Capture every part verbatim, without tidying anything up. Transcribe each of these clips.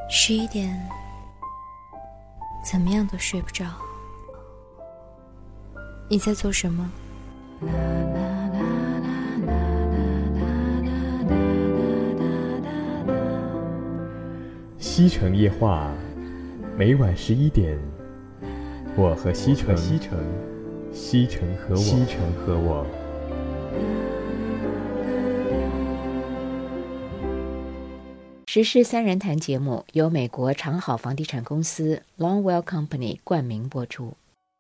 十一点，怎么样都睡不着。你在做什么？ 西城夜话，每晚十一点，我和西城，西城，西城和我，西城和我。 时事三人谈节目由美国长好房地产公司 Longwell Company 冠名播出。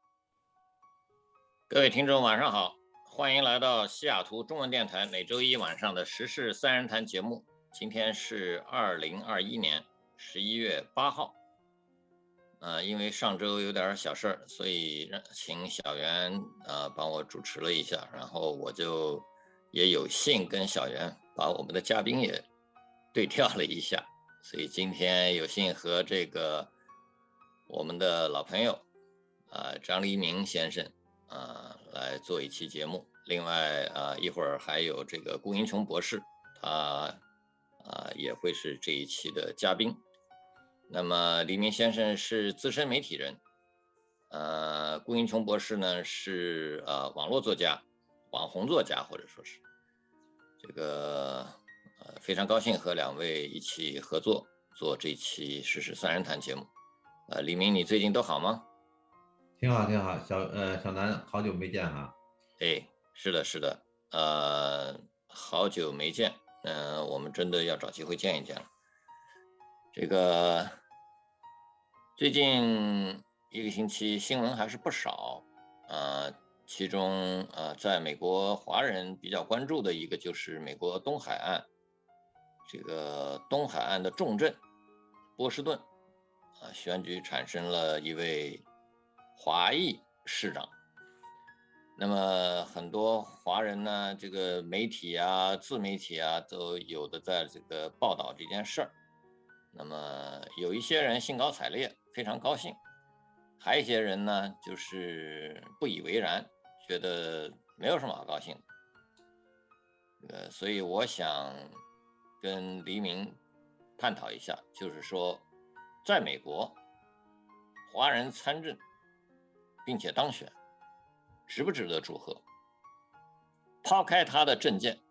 各位听众晚上好，欢迎来到西雅图中文电台每周一晚上的时事三人谈节目。今天是二零二一年十一月八号。呃，因为上周有点小事儿，所以请小袁呃帮我主持了一下，然后我就也有幸跟小袁把我们的嘉宾也对调了一下，所以今天有幸和这个我们的老朋友啊、呃、张黎明先生啊、呃、来做一期节目。另外啊、呃、一会儿还有这个顾英琼博士，他啊、呃、也会是这一期的嘉宾。那么黎明先生是资深媒体人，呃顾英琼博士呢是呃网络作家、网红作家，或者说是这个呃非常高兴和两位一起合作做这期时事三人谈节目。呃黎明，你最近都好吗？ 挺好挺好，小呃小南好久没见哈。 哎，是的是的，呃好久没见，嗯、呃、我们真的要找机会见一见了。这个最近一个星期新闻还是不少，呃其中呃在美国华人比较关注的一个就是美国东海岸，这个东海岸的重镇波士顿啊、呃、选举产生了一位华裔市长。那么很多华人呢，这个媒体啊、自媒体啊，都有的在这个报道这件事儿。那么有一些人兴高采烈，非常高兴；还有一些人呢，就是不以为然，觉得没有什么好高兴的。呃，所以我想跟黎明探讨一下，就是说，在美国，华人参政并且当选，值不值得祝贺？抛开他的政见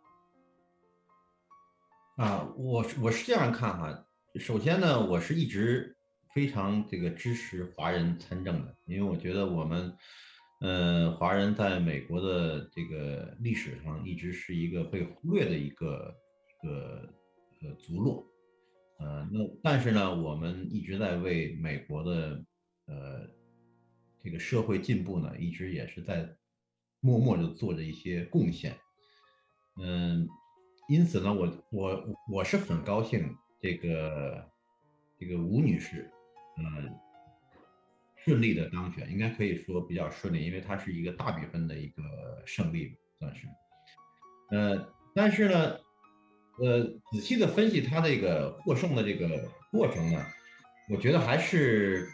啊，我我是这样看哈。首先呢，我是一直非常这个支持华人参政的，因为我觉得我们，呃，华人在美国的这个历史上一直是一个被忽略的一个一个呃族落，呃，那但是呢，我们一直在为美国的呃这个社会进步呢，一直也是在默默的做着一些贡献。嗯，因此呢，我我我是很高兴这个这个吴女士，呃，顺利的当选，应该可以说比较顺利，因为她是一个大比分的一个胜利，算是。呃，但是呢，呃，仔细的分析她这个获胜的这个过程呢，我觉得还是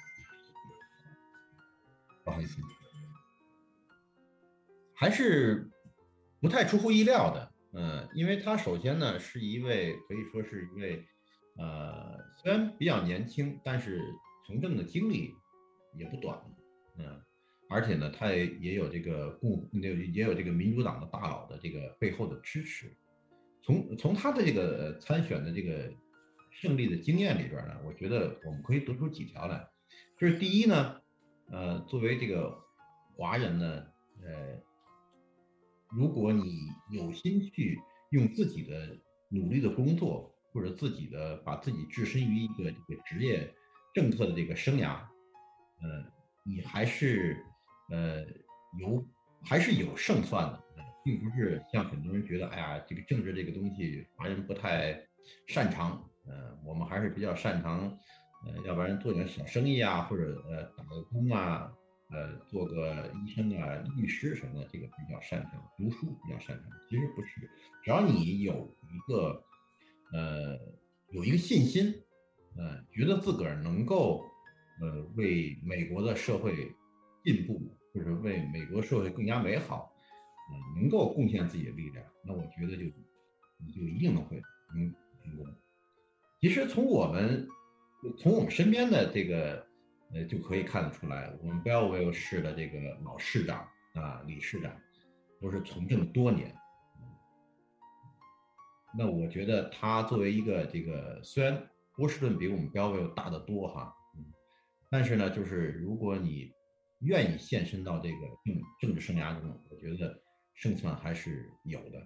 不好意思，还是不太出乎意料的。嗯，因为他首先呢是一位可以说是一位，呃，虽然比较年轻，但是从政的经历也不短。嗯，而且呢，他也也有这个共也有也有这个民主党的大佬的这个背后的支持。从从他的这个参选的这个胜利的经验里边呢，我觉得我们可以得出几条来。就是第一呢，呃，作为这个华人呢，呃。如果你有心去用自己的努力的工作，或者自己的把自己置身于一个这个职业政客的这个生涯，呃，你还是呃有还是有胜算的，呃并不是像很多人觉得，哎呀，这个政治这个东西华人不太擅长，呃，我们还是比较擅长，呃，要不然做点小生意啊，或者呃打个工啊，呃，做个医生啊、律师什么的，这个比较擅长，读书比较擅长。其实不是，只要你有一个，呃，有一个信心，呃，觉得自个儿能够，呃，为美国的社会进步，或者为美国社会更加美好，呃，能够贡献自己的力量，那我觉得就你就一定能会能成功。其实从我们从我们身边的这个呃就可以看得出来，我们 Belleville 市的这个老市长啊、理事长都是从政多年。那我觉得他作为一个这个，虽然波士顿比我们 Belleville 大得多哈，嗯，但是呢，就是如果你愿意献身到这个政政治生涯中，我觉得胜算还是有的。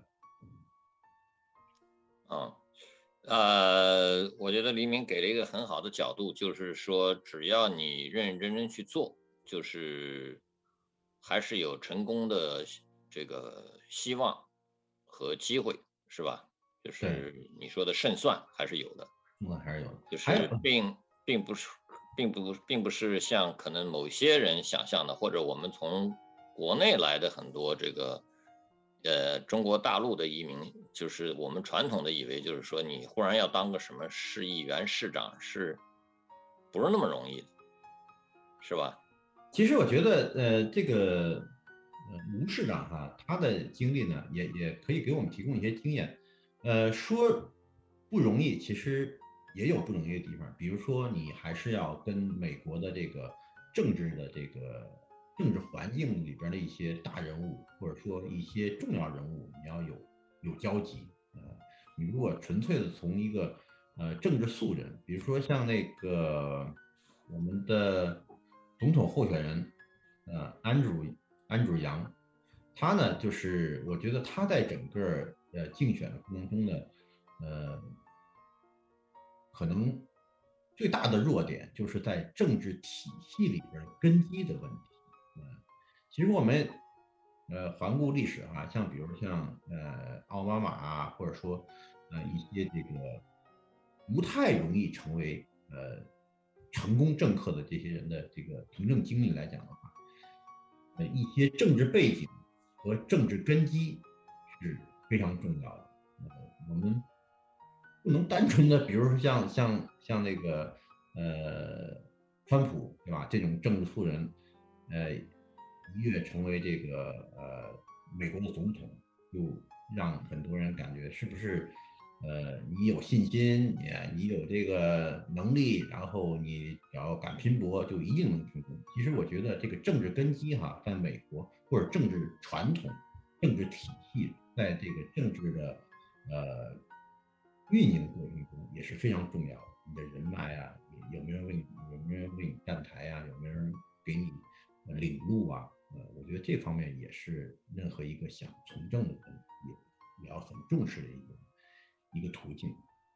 嗯，呃，我觉得黎明给了一个很好的角度，就是说，只要你认认真真去做，就是还是有成功的这个希望和机会，是吧？就是你说的胜算还是有的， 胜算还是有的， 就是并并不是并不并不是像可能某些人想象的，或者我们从国内来的很多这个呃中国大陆的移民，就是我们传统的以为就是说你忽然要当个什么市议员、市长，是不是那么容易的，是吧？ 其实我觉得呃这个呃吴市长哈，他的经历呢也也可以给我们提供一些经验。呃，说不容易，其实也有不容易的地方。比如说，你还是要跟美国的这个政治的这个政治环境里边的一些大人物，或者说一些重要人物，你要有有交集。呃，你如果纯粹的从一个呃政治素人，比如说像那个我们的总统候选人，呃，安dru安dru杨，他呢，就是我觉得他在整个呃竞选的过程中呢，呃，可能最大的弱点就是在政治体系里边根基的问题。嗯，其实我们呃环顾历史哈、啊，像比如像呃奥巴马啊，或者说呃一些这个不太容易成为呃成功政客的这些人的这个从政经历来讲的话，呃一些政治背景和政治根基是非常重要的。呃，我们不能单纯的，比如说像像像那个呃川普对吧？这种政治素人，呃一跃成为这个呃美国的总统，就让很多人感觉是不是呃你有信心，你你有这个能力，然后你只要敢拼搏，就一定能成功。其实我觉得这个政治根基哈，在美国或者政治传统、政治体系，在这个政治的呃运营过程中也是非常重要的。你的人脉啊，有没有人为你有没有人为你站台啊，有没有人给你领路啊？呃，我觉得这方面也是任何一个想从政的人也也要很重视的一个一个途径。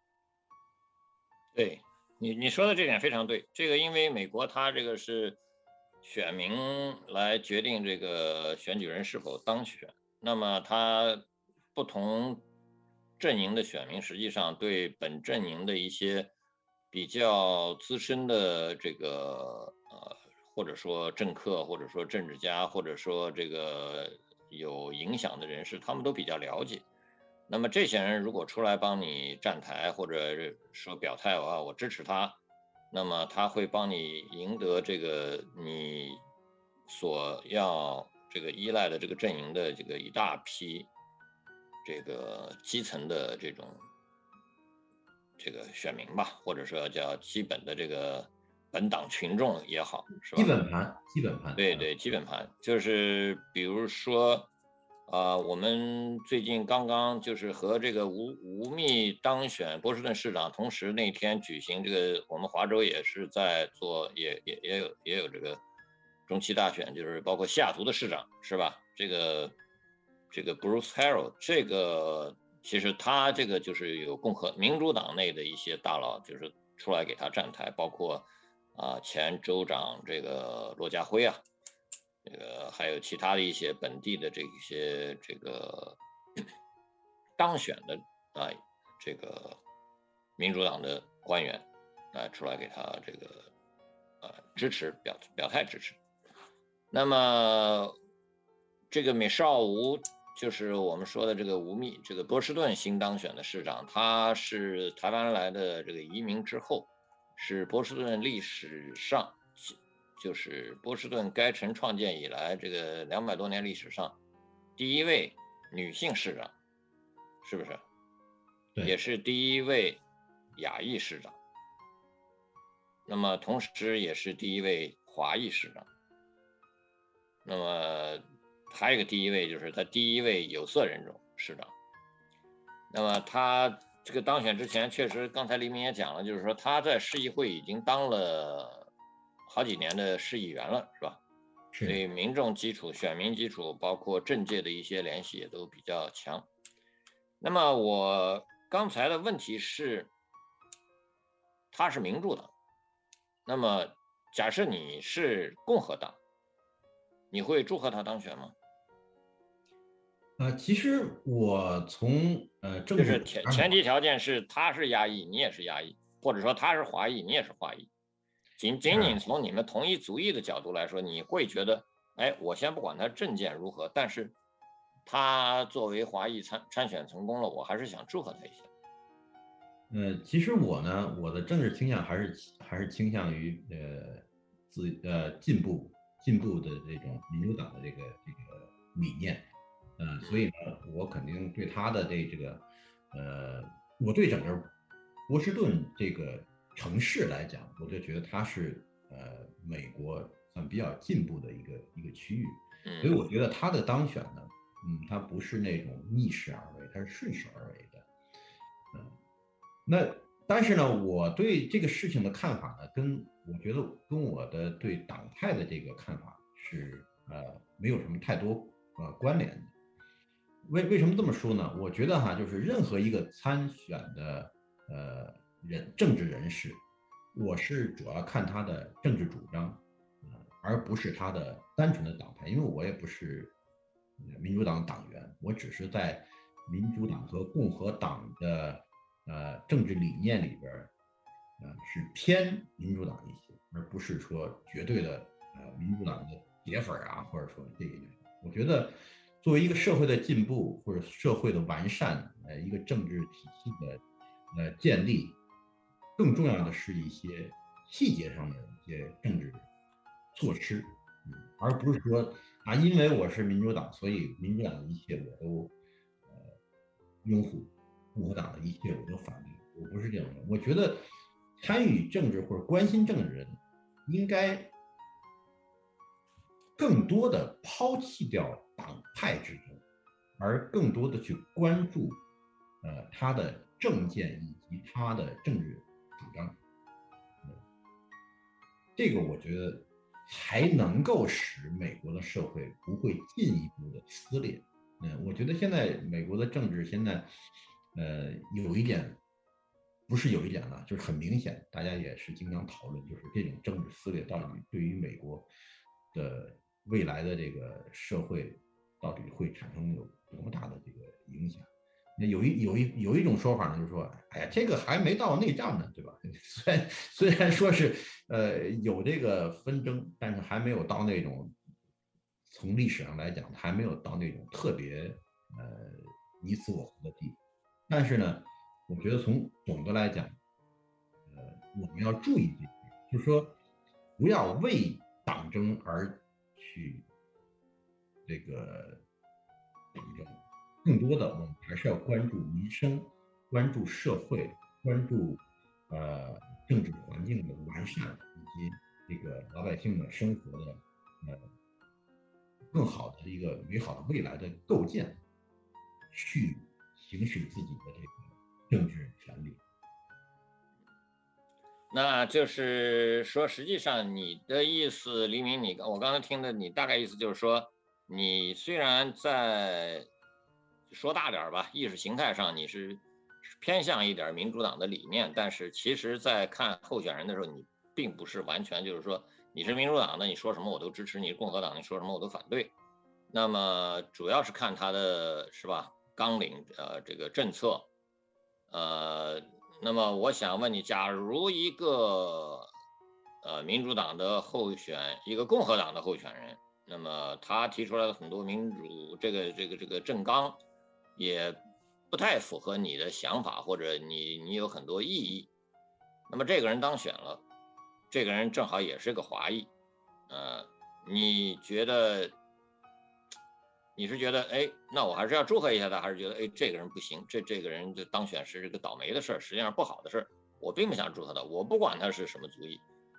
对你你说的这点非常对，这个因为美国它这个是选民来决定这个选举人是否当选，那么他不同阵营的选民实际上对本阵营的一些比较资深的这个呃或者说政客或者说政治家或者说这个有影响的人士，他们都比较了解。那么这些人如果出来帮你站台或者说表态啊，我支持他，那么他会帮你赢得这个你所要这个依赖的这个阵营的这个一大批这个基层的这种这个选民吧，或者说叫基本的这个本党群众也好，是吧？ 基本盘，基本盘， 对对，基本盘就是比如说。啊、呃，我们最近刚刚就是和这个吴吴宓当选波士顿市长，同时那天举行这个，我们华州也是在做，也也也有也有这个中期大选，就是包括西雅图的市长是吧？这个这个 Bruce Harrell， 这个其实他这个就是有共和民主党内的一些大佬就是出来给他站台，包括啊、呃、前州长这个骆家辉啊。这个还有其他的一些本地的这些这个当选的啊，这个民主党的官员啊出来给他这个呃支持表表态支持。那么这个美绍吴就是我们说的这个吴宓，这个波士顿新当选的市长，他是台湾来的这个移民之后，是波士顿历史上。就是波士顿该城创建以来，这个两百多年历史上第一位女性市长，是不是？ 对， 也是第一位亚裔市长。 那么同时也是第一位华裔市长。那么还有一个第一位就是他第一位有色人种市长。那么他这个当选之前，确实刚才黎明也讲了，就是说他在市议会已经当了好几年的市议员了，是吧？所以民众基础、选民基础，包括政界的一些联系也都比较强。那么我刚才的问题是，他是民主党，那么假设你是共和党，你会祝贺他当选吗？ 呃，其实我从呃政治就是前前提条件是他是亚裔，你也是亚裔，或者说他是华裔，你也是华裔。仅仅仅从你们同一族裔的角度来说，你会觉得，哎，我先不管他政见如何，但是他作为华裔参参选成功了，我还是想祝贺他一下。 呃，其实我呢，我的政治倾向还是还是倾向于呃自呃进步进步的这种民主党的这个这个理念。呃，所以呢，我肯定对他的这这个，呃，我对整个波士顿这个城市来讲，我就觉得它是呃美国算比较进步的一个一个区域，所以我觉得他的当选呢，嗯，他不是那种逆势而为，他是顺势而为的，嗯，那但是呢，我对这个事情的看法呢，跟我觉得跟我的对党派的这个看法是呃没有什么太多呃关联的。为为什么这么说呢？我觉得哈，就是任何一个参选的呃人政治人士，我是主要看他的政治主张，呃，而不是他的单纯的党派，因为我也不是民主党党员，我只是在民主党和共和党的呃政治理念里边，呃是偏民主党一些，而不是说绝对的呃民主党的铁粉啊，或者说这一类。我觉得。作为一个社会的进步或者社会的完善，呃，一个政治体系的呃建立，更重要的是一些细节上的一些政治措施，嗯，而不是说啊，因为我是民主党，所以民主党的一切我都呃拥护，共和党的一切我都反对。我不是这种人，我觉得参与政治或者关心政治的人应该更多的抛弃掉党派之争，而更多的去关注，呃，他的政见以及他的政治主张。嗯，这个我觉得才能够使美国的社会不会进一步的撕裂。嗯，我觉得现在美国的政治现在，呃，有一点，不是有一点了，就是很明显，大家也是经常讨论，就是这种政治撕裂到底对于美国的未来的这个社会到底会产生有多么大的这个影响？那有一有一有一种说法呢，就是说，哎呀，这个还没到内战呢，对吧？虽然虽然说是呃有这个纷争，但是还没有到那种从历史上来讲，还没有到那种特别呃你死我活的地步。但是呢，我觉得从总的来讲，呃，我们要注意这点，就是说不要为党争而去这个党争，更多的我们还是要关注民生，关注社会，关注呃政治环境的完善，以及这个老百姓的生活的呃更好的一个美好的未来的构建，去行使自己的这个政治权利。 那就是说，实际上你的意思，黎明，你我刚才听的，你大概意思就是说，你虽然在说大点吧，意识形态上你是偏向一点民主党的理念，但是其实在看候选人的时候，你并不是完全就是说你是民主党的，你说什么我都支持；你是共和党，你说什么我都反对。那么主要是看他的是吧纲领，呃，这个政策，呃。那么我想问你，假如一个呃民主党的候选，一个共和党的候选人，那么他提出来的很多民主这个这个这个政纲也不太符合你的想法，或者你你有很多异议，那么这个人当选了，这个人正好也是个华裔，呃，你觉得？你是觉得，哎，那我还是要祝贺一下他，还是觉得，哎，这个人不行，这这个人就当选是这个倒霉的事儿，实际上不好的事儿，我并不想祝贺他，我不管他是什么族裔，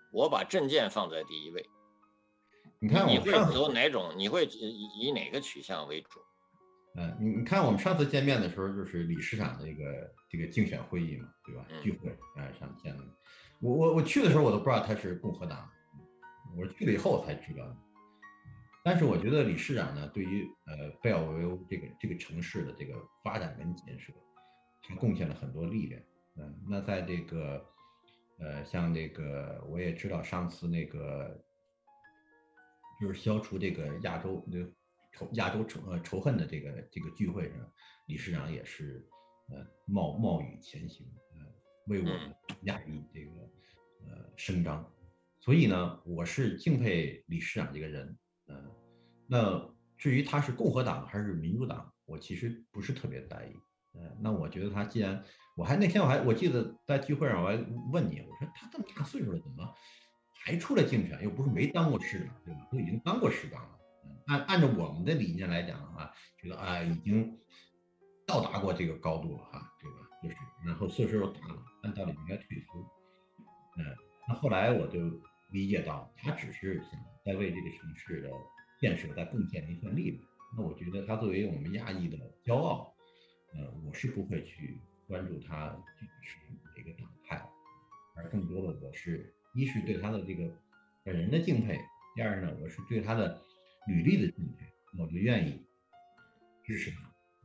我把证件放在第一位。 你看你会走哪种？你会以哪个取向为主？ 嗯，你你看我们上次见面的时候，就是理事长的这个这个竞选会议嘛，对吧？聚会啊，上见的。我我我去的时候我都不知道他是共和党，我去了以后才知道。但是我觉得理事长呢，对于呃贝尔维欧这个这个城市的这个发展跟建设，他贡献了很多力量。嗯，那在这个呃像这个我也知道上次那个就是消除这个亚洲的。仇亚洲仇呃仇恨的这个这个聚会上，理事长也是呃冒冒雨前行，呃为我们亚裔这个呃伸张，所以呢，我是敬佩理事长这个人，呃，那至于他是共和党还是民主党，我其实不是特别在意，呃，那我觉得他既然我还那天我还我记得在聚会上我还问你，我说他这么大岁数了，怎么还出来竞选？又不是没当过市长，对吧？都已经当过市长了。按按照我们的理念来讲的话，觉得啊已经到达过这个高度了哈，对吧？就是然后岁数又大了，按道理应该退休。嗯，那后来我就理解到，他只是想在为这个城市的建设再贡献一份力量。那我觉得他作为我们亚裔的骄傲，呃，我是不会去关注他具体是哪个党派，而更多的我是一是对他的这个本人的敬佩，第二呢，我是对他的履历的敬佩，我就愿意支持他。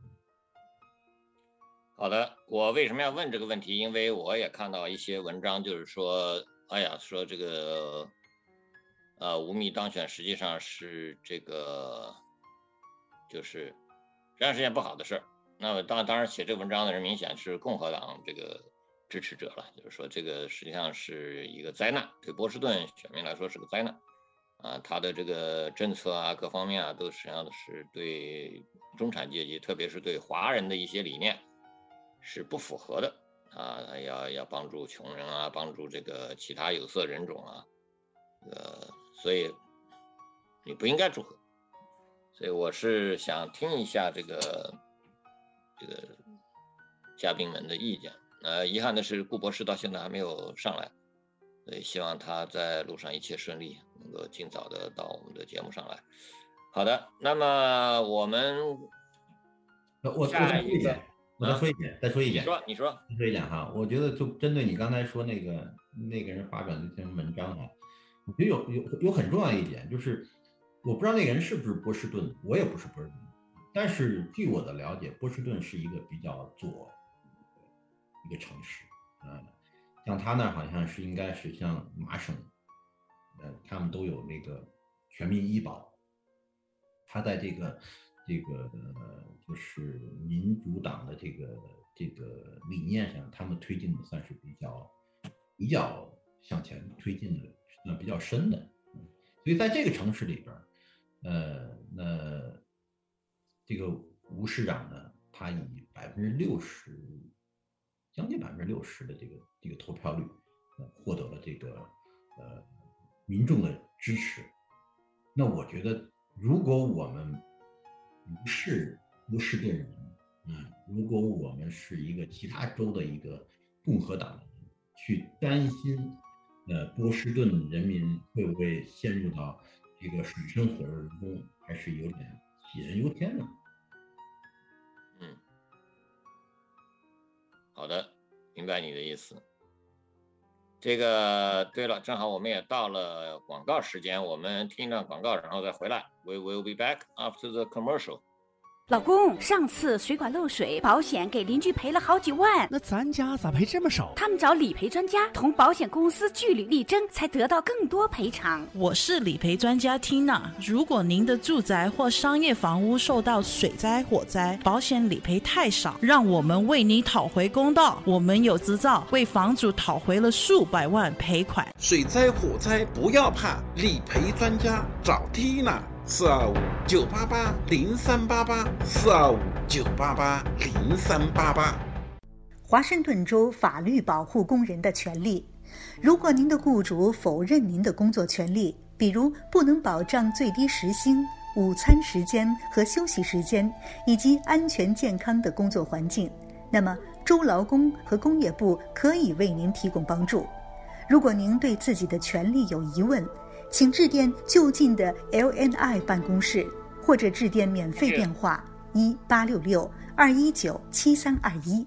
好的，我为什么要问这个问题？因为我也看到一些文章，就是说，哎呀，说这个，呃，吴宓当选实际上是这个，就是这样是件不好的事儿。那么当当然写这个文章的人明显是共和党这个支持者了，就是说这个实际上是一个灾难，对波士顿选民来说是个灾难。啊，他的这个政策啊，各方面啊，都实际上是对中产阶级，特别是对华人的一些理念是不符合的啊。要要帮助穷人啊，帮助这个其他有色人种啊，呃，所以你不应该祝贺。所以我是想听一下这个这个嘉宾们的意见。呃，遗憾的是，顾博士到现在还没有上来。所以希望他在路上一切顺利，能够尽早的到我们的节目上来。好的，那么我们我再说一点，我再说一点，再说一点， 你说，你说， 再说一点哈。我觉得就针对你刚才说那个那个人发表的那篇文章啊，我觉得有有有很重要一点，就是我不知道那个人是不是波士顿，我也不是波士顿，但是据我的了解，波士顿是一个比较左一个城市，嗯。像他那好像是应该是像麻省，呃，他们都有那个全民医保。他在这个这个呃，就是民主党的这个这个理念上，他们推进的算是比较比较向前推进的，算比较深的。所以在这个城市里边，呃，那这个吴市长呢，他以百分之六十。将近百分之六十的这个这个投票率，呃，获得了这个呃民众的支持。那我觉得，如果我们不是波士顿人，嗯，如果我们是一个其他州的一个共和党人，去担心，呃，波士顿人民会不会陷入到这个水深火热中，还是有点杞人忧天呢？ 嗯。好的，明白你的意思。这个对了，正好我们也到了广告时间，我们听一段广告，然后再回来。We will be back after the commercial. 老公，上次水管漏水，保险给邻居赔了好几万， 那咱家咋赔这么少？ 他们找理赔专家，同保险公司据理力争，才得到更多赔偿。 我是理赔专家 Tina， 如果您的住宅或商业房屋受到水灾、火灾，保险理赔太少，让我们为你讨回公道。我们有执照，为房主讨回了数百万赔款。 水灾、火灾不要怕，理赔专家找 Tina。四二五九八八零三八八，四二五九八八零三八八。 华盛顿州法律保护工人的权利。如果您的雇主否认您的工作权利，比如不能保障最低时薪、午餐时间和休息时间，以及安全健康的工作环境，那么州劳工和工业部可以为您提供帮助。 如果您对自己的权利有疑问，请致电就近的 L N I 办公室，或者致电免费电话一八六六二一九七三二一。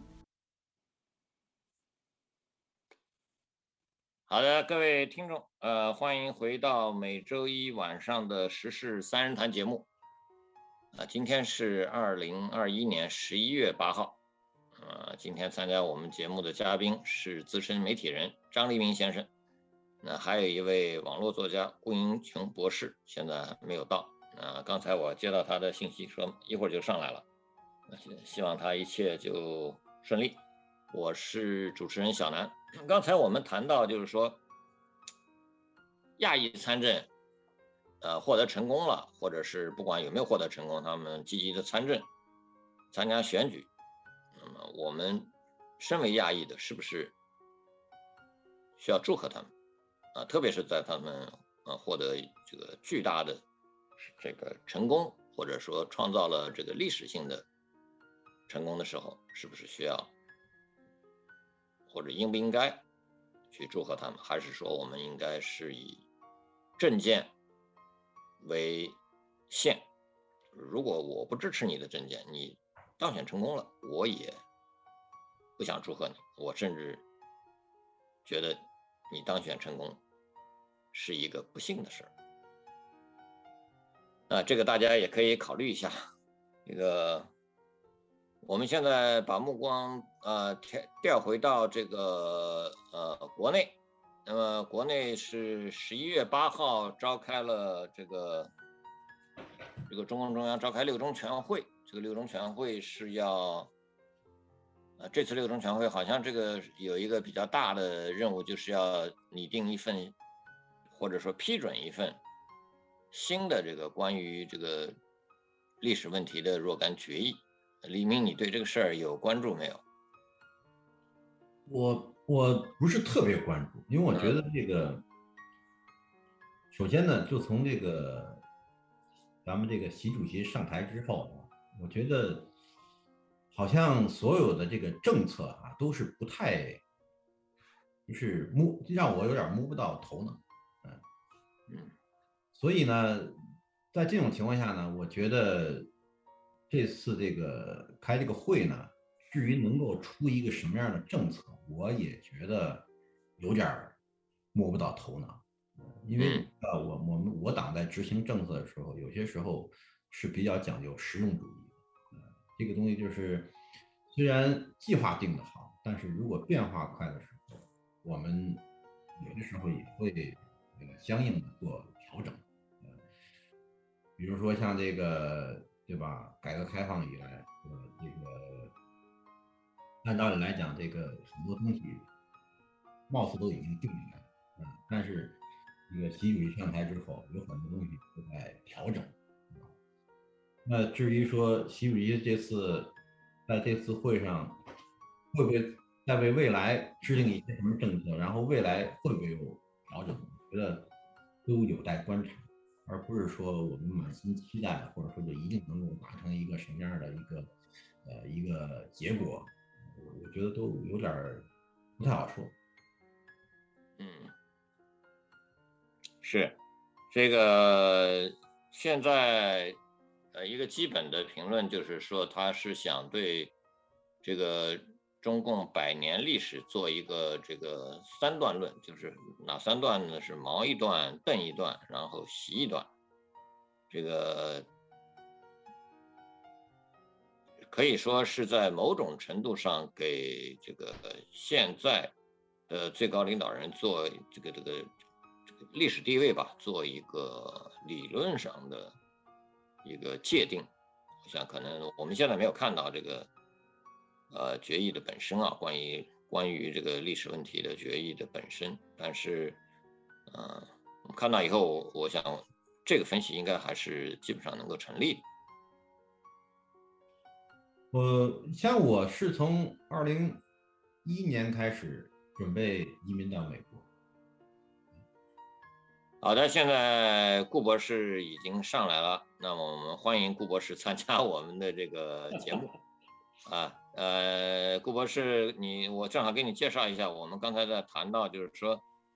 好的，各位听众，呃，欢迎回到每周一晚上的时事三人谈节目。啊、呃，今天是二零二一年十一月八号。呃，今天参加我们节目的嘉宾是资深媒体人张立明先生。那还有一位网络作家顾英琼博士，现在还没有到。啊，刚才我接到他的信息，说一会儿就上来了。希望他一切就顺利。我是主持人小南。刚才我们谈到，就是说，亚裔参政，呃，获得成功了，或者是不管有没有获得成功，他们积极的参政、参加选举。那么，我们身为亚裔的，是不是需要祝贺他们？啊，特别是在他们呃获得这个巨大的这个成功，或者说创造了这个历史性的成功的时候，是不是需要或者应不应该去祝贺他们？还是说我们应该是以政见为限？如果我不支持你的政见，你当选成功了，我也不想祝贺你，我甚至觉得你当选成功是一个不幸的事儿。啊，这个大家也可以考虑一下。这个，我们现在把目光呃调调回到这个呃国内。那么国内是十一月八号召开了这个这个中共中央召开六中全会。这个六中全会是要，呃，这次六中全会好像这个有一个比较大的任务，就是要拟定一份，或者说批准一份新的这个关于这个历史问题的若干决议。李明，你对这个事儿有关注没有？ 我我不是特别关注，因为我觉得这个，嗯、首先呢，就从这个咱们这个习主席上台之后啊，我觉得好像所有的这个政策啊都是不太，就是摸让我有点摸不到头脑，嗯嗯，所以呢，在这种情况下呢，我觉得这次这个开这个会呢，至于能够出一个什么样的政策，我也觉得有点摸不到头脑，因为呃，我我们我党在执行政策的时候，有些时候是比较讲究实用主义的，呃，这个东西就是虽然计划定得好，但是如果变化快的时候，我们有的时候也会呃相应的做调整，呃，比如说像这个对吧，改革开放以来，呃，这个按道理来讲，这个很多东西貌似都已经定下来了，嗯，但是这个习主席上台之后，有很多东西都在调整。那至于说习主席这次在这次会上会不会再为未来制定一些什么政策，然后未来会不会有调整，我觉得都有待观察，而不是说我们满心期待，或者说就一定能够达成一个什么样的一个呃一个结果，我觉得都有点不太好说。 嗯，是这个现在呃一个基本的评论就是说，他是想对这个中共百年历史做一个这个三段论，就是哪三段呢？是毛一段、邓一段，然后习一段。这个可以说是在某种程度上给这个现在的最高领导人做这个这个这个历史地位吧，做一个理论上的一个界定。我想可能我们现在没有看到这个呃决议的本身啊，关于关于这个历史问题的决议的本身，但是呃我们看到以后，我想这个分析应该还是基本上能够成立的。 我像我是从二零一一年开始准备移民到美国。 好的，现在顾博士已经上来了，那么我们欢迎顾博士参加我们的这个节目。啊，呃，顾博士，你我正好给你介绍一下，我们刚才在谈到，就是说，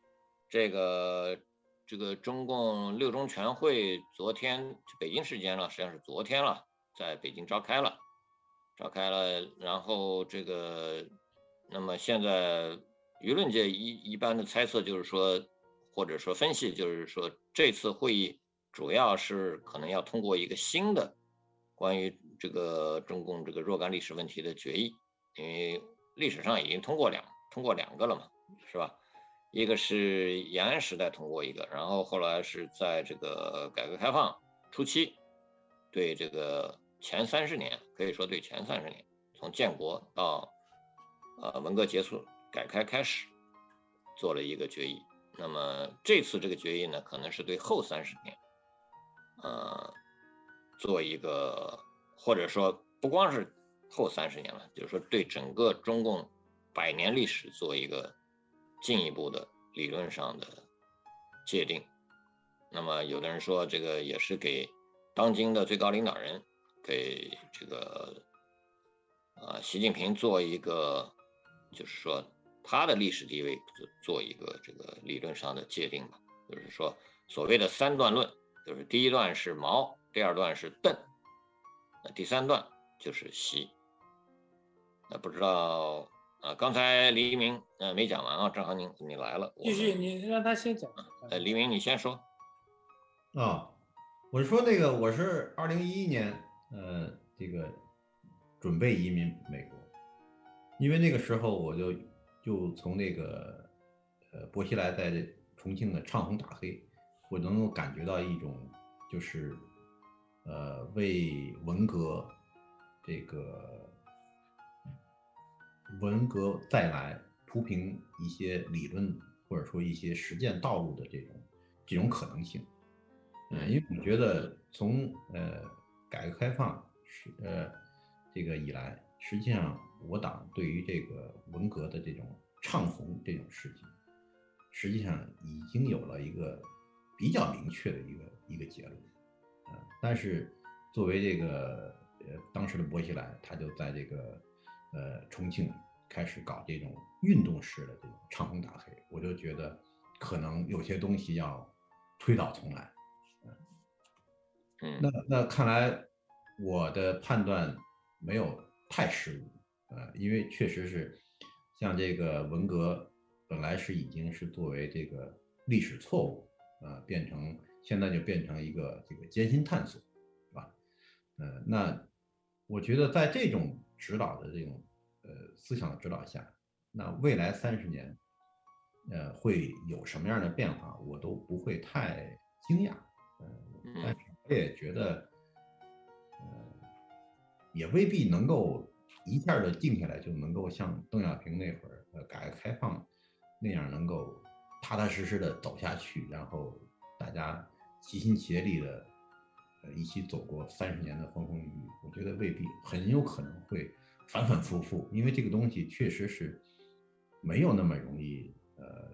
这个这个中共六中全会昨天北京时间了，实际上是昨天了，在北京召开了，召开了，然后这个，那么现在舆论界一一般的猜测就是说，或者说分析就是说，这次会议主要是可能要通过一个新的关于这个中共这个若干历史问题的决议，因为历史上已经通过两通过两个了嘛，是吧？一个是延安时代通过一个，然后后来是在这个改革开放初期，对这个前三十年，可以说对前三十年，从建国到呃文革结束、改开开始，做了一个决议。那么这次这个决议呢，可能是对后三十年，呃，做一个，或者说不光是后三十年了，就是说对整个中共百年历史做一个进一步的理论上的界定。那么有的人说，这个也是给当今的最高领导人，给这个啊、呃、习近平做一个，就是说他的历史地位做一个这个理论上的界定吧。就是说所谓的三段论，就是第一段是毛，第二段是邓，那第三段就是习。那不知道啊，刚才黎明呃没讲完啊，正好你你来了， 继续，你让他先讲。 呃，黎明你先说。 啊、哦，我是说那个我是二零一一年呃这个准备移民美国，因为那个时候我就就从那个呃薄熙来在重庆的唱红打黑，我能够感觉到一种就是呃为文革这个文革再来铺平一些理论或者说一些实践道路的这种这种可能性。嗯，因为我觉得从呃改革开放是呃这个以来，实际上我党对于这个文革的这种唱红这种事情，实际上已经有了一个比较明确的一个一个结论。呃，但是作为这个呃当时的薄熙来，他就在这个呃重庆开始搞这种运动式的这种唱红打黑，我就觉得可能有些东西要推倒重来。 嗯， 那那看来我的判断没有太失误，呃，因为确实是像这个文革本来是已经是作为这个历史错误，呃，变成现在就变成一个这个艰辛探索，是吧？呃，那我觉得在这种指导的这种呃思想的指导下，那未来三十年，呃，会有什么样的变化，我都不会太惊讶，呃，但是我也觉得，呃，也未必能够一下就定下来，就能够像邓小平那会儿呃改革开放那样能够踏踏实实的走下去，然后大家齐心协力的呃一起走过三十年的风风雨雨。我觉得未必，很有可能会反反复复，因为这个东西确实是没有那么容易，呃，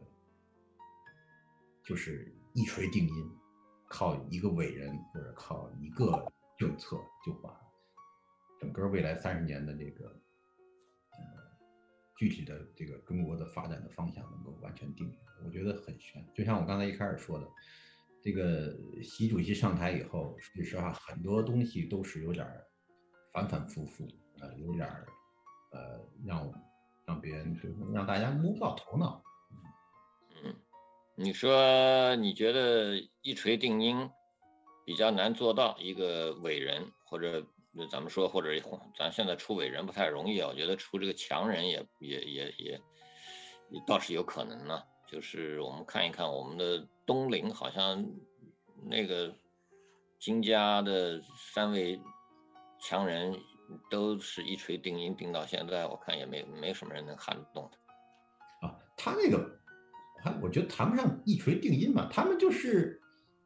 就是一锤定音，靠一个伟人或者靠一个政策就把整个未来三十年的这个呃具体的这个中国的发展的方向能够完全定下来，我觉得很悬。就像我刚才一开始说的，这个习主席上台以后，说句实话，很多东西都是有点反反复复，呃，有点呃让让别人就是让大家摸不到头脑。 嗯，你说你觉得一锤定音比较难做到，一个伟人或者咱们说或者咱现在出伟人不太容易啊，我觉得出这个强人也也也也也倒是有可能呢。就是我们看一看我们的东陵，好像那个金家的三位强人都是一锤定音定到现在，我看也没没什么人能撼动他啊。他那个还我觉得谈不上一锤定音嘛，他们就是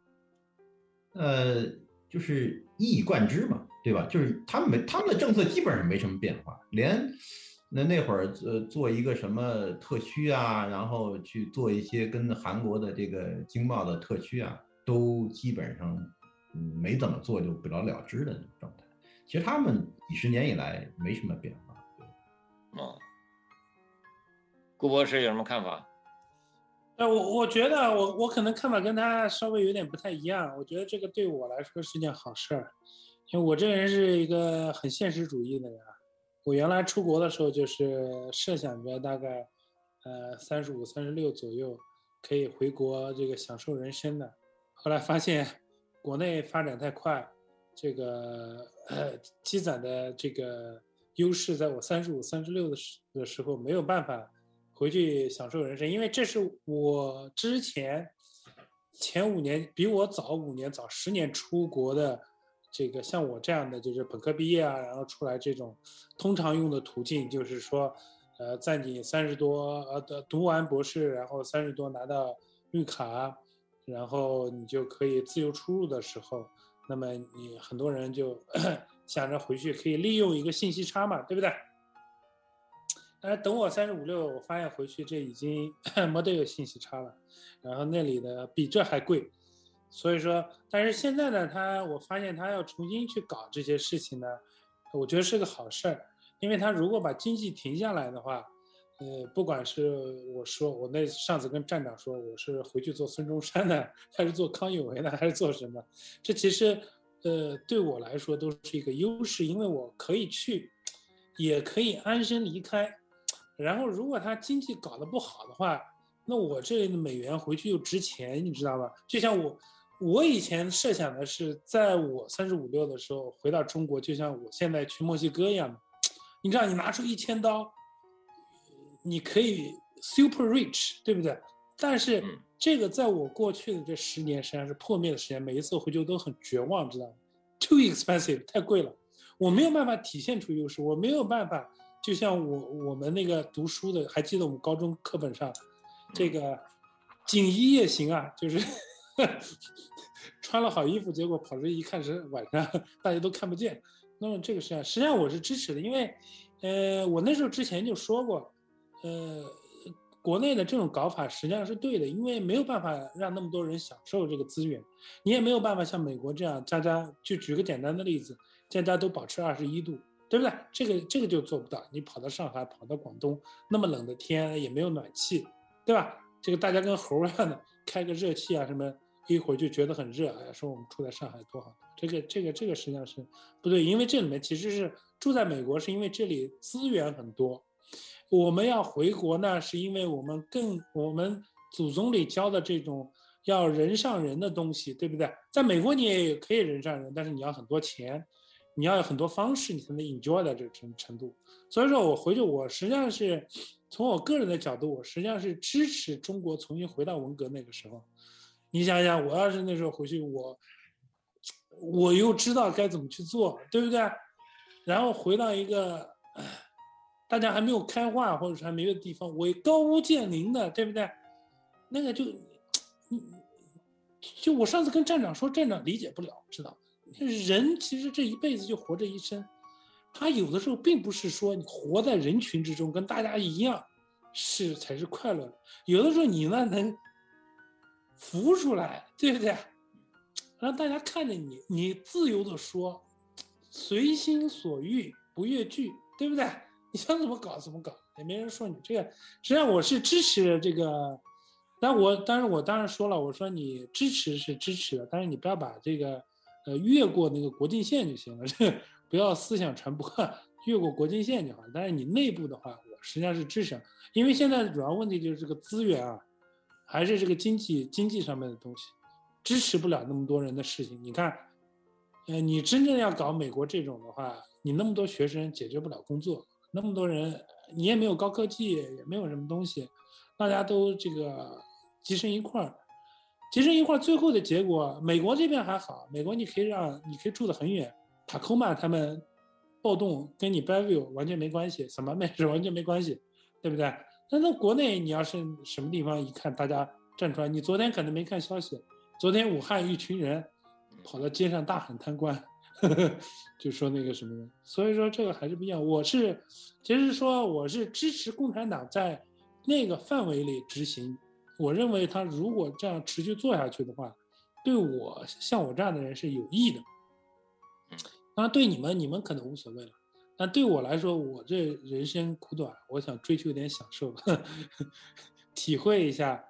呃就是一以贯之嘛，对吧？就是他们没他们的政策基本上没什么变化，连那那会儿呃做一个什么特区啊，然后去做一些跟韩国的这个经贸的特区啊，都基本上嗯没怎么做就不了了之的那种状态。其实他们几十年以来没什么变化。 哦，顾博士有什么看法？ 呃，我我觉得我我可能看法跟他稍微有点不太一样。我觉得这个对我来说是件好事儿，因为我这个人是一个很现实主义的人啊。我原来出国的时候就是设想着大概，呃，三十五、三十六左右可以回国这个享受人生的。后来发现国内发展太快，这个呃积攒的这个优势，在我三十五、三十六的时的时候没有办法回去享受人生，因为这是我之前前五年比我早五年早十年出国的这个像我这样的就是本科毕业啊，然后出来这种通常用的途径，就是说呃在你三十多呃读完博士，然后三十多拿到绿卡，然后你就可以自由出入的时候，那么你很多人就想着回去可以利用一个信息差嘛，对不对？但是等我三十五六，我发现回去这已经没得有信息差了，然后那里的比这还贵，所以说，但是现在呢，他我发现他要重新去搞这些事情呢，我觉得是个好事儿，因为他如果把经济停下来的话，呃，不管是我说我那上次跟站长说我是回去做孙中山的，还是做康有为的，还是做什么，这其实呃对我来说都是一个优势，因为我可以去，也可以安身离开。然后如果他经济搞得不好的话，那我这美元回去又值钱，你知道吧？就像我我以前设想的是，在我三十五六的时候回到中国，就像我现在去墨西哥一样的，你知道你拿出一千刀，你可以 super rich， 对不对？但是这个在我过去的这十年实际上是破灭的时间，每一次回去都很绝望，知道吗？ Too expensive， 太贵了，我没有办法体现出优势，我没有办法。就像我我们那个读书的，还记得我们高中课本上，这个锦衣夜行啊，就是穿了好衣服，结果跑出去一看是晚上，大家都看不见。那么这个实际上，实际上我是支持的，因为，呃，我那时候之前就说过，呃，国内的这种搞法实际上是对的，因为没有办法让那么多人享受这个资源，你也没有办法像美国这样，家家就举个简单的例子，家家都保持二十一度。对不对？这个这个就做不到。你跑到上海，跑到广东，那么冷的天也没有暖气，对吧？这个大家跟猴一样的，开个热气啊什么，一会儿就觉得很热，哎，说我们住在上海多好。这个这个这个实际上是不对，因为这里面其实是住在美国，是因为这里资源很多。我们要回国呢，是因为我们更我们祖宗里教的这种要人上人的东西，对不对？在美国你也可以人上人，但是你要很多钱。你要有很多方式，你才能 enjoy 到这个程程度。所以说我回去，我实际上是从我个人的角度，我实际上是支持中国重新回到文革那个时候。你想想，我要是那时候回去，我我又知道该怎么去做，对不对？然后回到一个大家还没有开化或者是还没有地方，我高屋建瓴的，对不对？那个就就我上次跟站长说，站长理解不了，知道。人其实这一辈子就活着一生，他有的时候并不是说你活在人群之中跟大家一样是才是快乐的，有的时候你呢能浮出来，对不对？让大家看着你，你自由的说，随心所欲，不越矩，对不对？你想怎么搞怎么搞，也没人说你。这个实际上我是支持这个，但我当然我当然说了，我说你支持是支持的，但是你不要把这个。呃，越过那个国境线就行了，这不要思想传播，越过国境线就好。但是你内部的话，我实际上是支持，因为现在主要问题就是这个资源啊，还是这个经济经济上面的东西，支持不了那么多人的事情。你看，呃，你真正要搞美国这种的话，你那么多学生解决不了工作，那么多人，你也没有高科技，也没有什么东西，大家都这个集成一块儿。集成一块，最后的结果，美国这边还好，美国你可以让你可以住得很远，塔科马他们暴动跟你 Bellevue 完全没关系，什么没事完全没关系，对不对？那那国内你要是什么地方一看大家站出来，你昨天可能没看消息，昨天武汉一群人跑到街上大喊贪官，呵呵，就说那个什么，所以说这个还是不一样。我是其实说我是支持共产党在那个范围里执行。我认为他如果这样持续做下去的话，对我像我这样的人是有益的。当然对你们，你们可能无所谓了，但对我来说，我这人生苦短，我想追求点享受，呵呵体会一下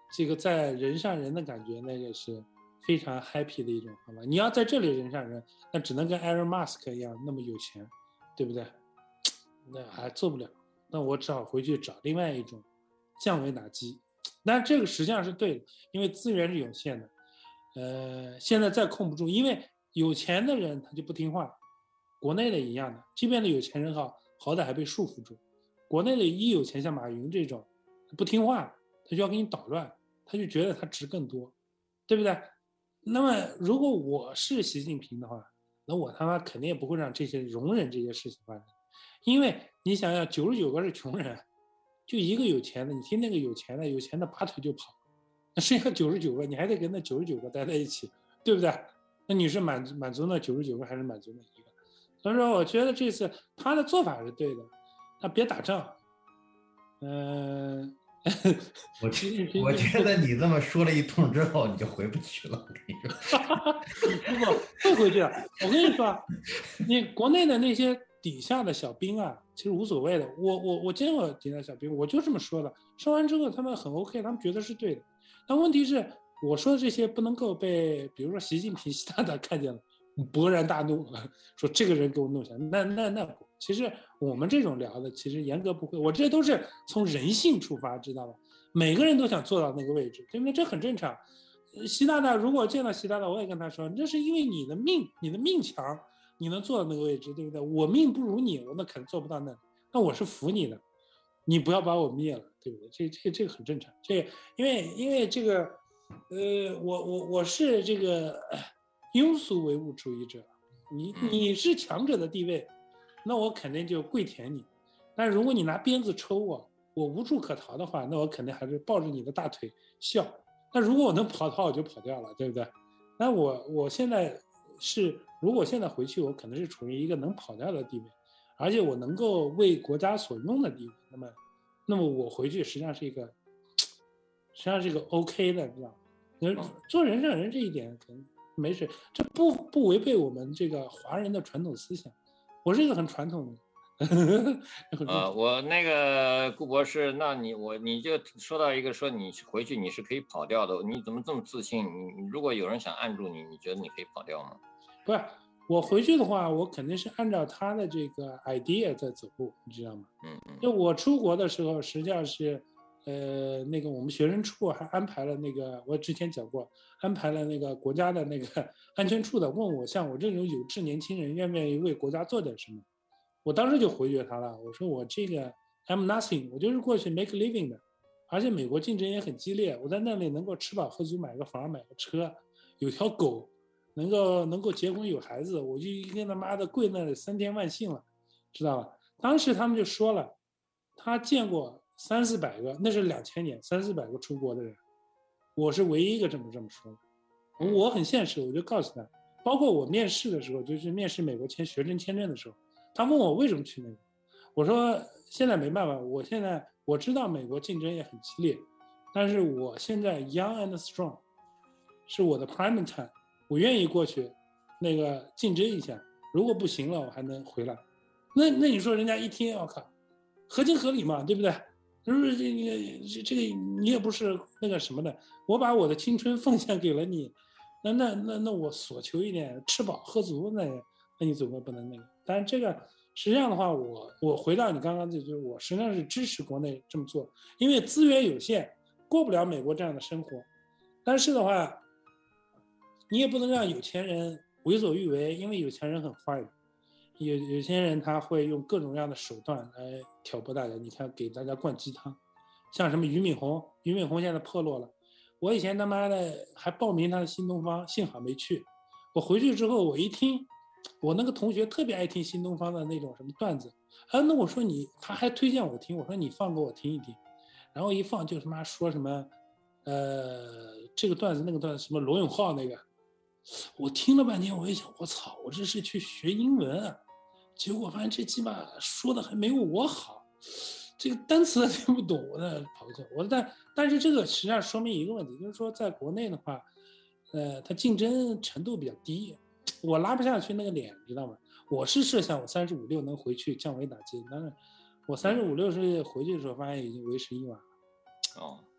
这个在人上人的感觉，那个是非常 happy 的一种方法。你要在这里人上人，那只能跟 Elon Musk 一样那么有钱，对不对？那还做不了，那我只好回去找另外一种降维打击。但这个实际上是对的，因为资源是有限的。呃，现在再控不住，因为有钱的人他就不听话，国内的一样的，这边的有钱人好，好歹还被束缚住。国内的一有钱，像马云这种不听话，他就要给你捣乱，他就觉得他值更多，对不对？那么如果我是习近平的话，那我他妈肯定也不会让这些容忍这些事情发生，因为你想想，九十九个是穷人，就一个有钱的，你听那个有钱的，有钱的拔腿就跑，那剩下九十九个，你还得跟那九十九个待在一起，对不对？那你是满满足那九十九个，还是满足那一个？所以说，我觉得这次他的做法是对的，他别打仗。嗯、呃， 我我觉得你这么说了一通之后，你就回不去了。我跟你说，不会回去了。我跟你说，你国内的那些底下的小兵啊，其实无所谓的。我我我见过底下小兵，我就这么说的。说完之后，他们很 OK， 他们觉得是对的。但问题是，我说的这些不能够被，比如说习近平、习大大看见了，勃然大怒，说这个人给我弄下来。那那那不，其实我们这种聊的，其实严格不会。我这都是从人性出发，知道吧？每个人都想做到那个位置，对不对？这很正常。习大大如果见到习大大，我也跟他说，这是因为你的命，你的命强，你能做到那个位置，对不对？我命不如你，我那肯定做不到那。那我是服你的，你不要把我灭了，对不对？这这这个很正常。这因为因为这个，呃，我我我是这个庸俗唯物主义者，你你是强者的地位，那我肯定就跪舔你。但如果你拿鞭子抽我，我无处可逃的话，那我肯定还是抱着你的大腿笑。那如果我能跑逃，我就跑掉了，对不对？那我我现在是，如果现在回去，我可能是处于一个能跑掉的地位，而且我能够为国家所用的地位。那么，那么我回去实际上是一个，实际上是一个 OK 的，知道吗？做人上人这一点可能没事，这不不违背我们这个华人的传统思想。我是一个很传统的。 呃，我那个顾博士，那你我你就说到一个说你回去你是可以跑掉的，你怎么这么自信？你如果有人想按住你，你觉得你可以跑掉吗？ 不是，我回去的话，我肯定是按照他的这个 idea 在走路，你知道吗？ 嗯嗯。 就我出国的时候，实际上是，呃，那个我们学生处还安排了那个，我之前讲过，安排了那个国家的那个安全处的，问我像我这种有志年轻人，愿不愿意为国家做点什么？我当时就回绝他了，我说我这个 I'm nothing， 我就是过去 make living 的，而且美国竞争也很激烈，我在那里能够吃饱喝足，买个房买个车，有条狗，能够能够结婚有孩子，我就跟他妈的跪那里三天万幸了，知道吧？当时他们就说了，他见过三四百个，那是两千年三四百个出国的人，我是唯一一个这么这么说的。我很现实，我就告诉他，包括我面试的时候，就是面试美国签学生签证的时候。他问我为什么去那个，我说现在没办法，我现在我知道美国竞争也很激烈，但是我现在 young and strong， 是我的 prime time， 我愿意过去那个竞争一下，如果不行了我还能回来。那那你说人家一听，我靠，合情合理嘛，对不对？就是这个这个你也不是那个什么的，我把我的青春奉献给了你，那那那那我所求一点，吃饱喝足，那那你怎么不能那个？但是这个实际上的话，我我回到你刚刚这句，我实际上是支持国内这么做，因为资源有限，过不了美国这样的生活。但是的话，你也不能让有钱人为所欲为，因为有钱人很坏的，有有些人他会用各种各样的手段来挑拨大家。你看，给大家灌鸡汤，像什么俞敏洪，俞敏洪现在破落了，我以前他妈的还报名他的新东方，幸好没去。我回去之后，我一听。我那个同学特别爱听新东方的那种什么段子，啊，那我说你，他还推荐我听，我说你放给我听一听，然后一放就他妈说什么，呃，这个段子那个段子什么罗永浩那个，我听了半天，我一想，我操，我这是去学英文啊，结果发现这鸡巴说的还没有我好，这个单词听不懂，我那跑不掉，我但但是这个实际上说明一个问题，就是说在国内的话，呃，它竞争程度比较低。我拉不下去那个脸，知道吗？我是设想我三十五六能回去降维打击，但是我三十五六是回去的时候发现已经为时已晚了。 哦，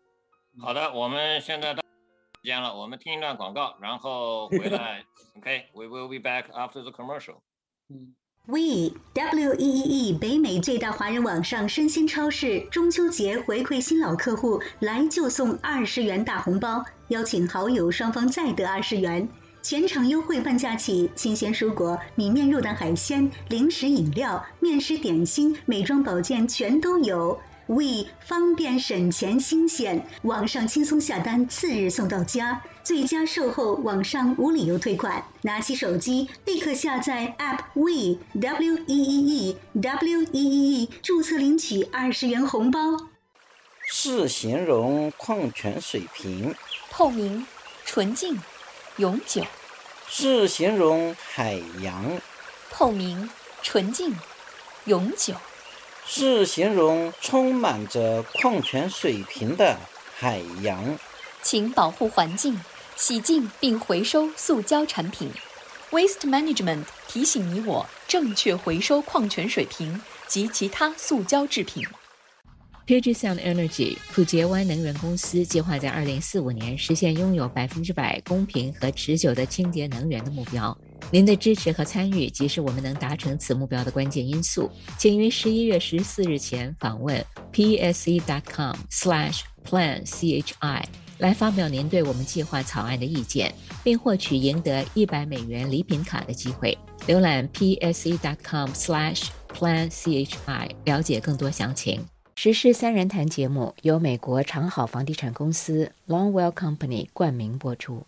好的，我们现在到时间了，我们听一段广告，然后回来。OK, we will be back after the commercial. We W E E E 北美最大华人网上生鲜超市中秋节回馈新老客户，来就送二十元大红包，邀请好友双方再得二十元。全场优惠半价起，新鲜蔬果、米面肉蛋海鲜、零食饮料、面食点心、美妆保健全都有。We 方便省钱新鲜，网上轻松下单，次日送到家，最佳售后，网上无理由退款。拿起手机立刻下载 App We W E E E W E E E 注册领取二十元红包。 是形容矿泉水瓶， 透明、纯净、永久。 是形容海洋， 透明、纯净、永久。 是形容充满着矿泉水瓶的海洋。 请保护环境，洗净并回收塑胶产品。Waste Management 提醒你我正确回收矿泉水瓶及其他塑胶制品。 Puget Sound Energy 普杰湾能源公司计划在二零四五年实现拥有百分之百公平和持久的清洁能源的目标。您的支持和参与即是我们能达成此目标的关键因素。请于十一月十四日前访问 p s e dot com slash plan c h i 来发表您对我们计划草案的意见，并获取赢得一百美元礼品卡的机会。浏览 p s e dot com slash plan c h i 了解更多详情。时事三人谈节目由美国长好房地产公司 Longwell Company 冠名播出。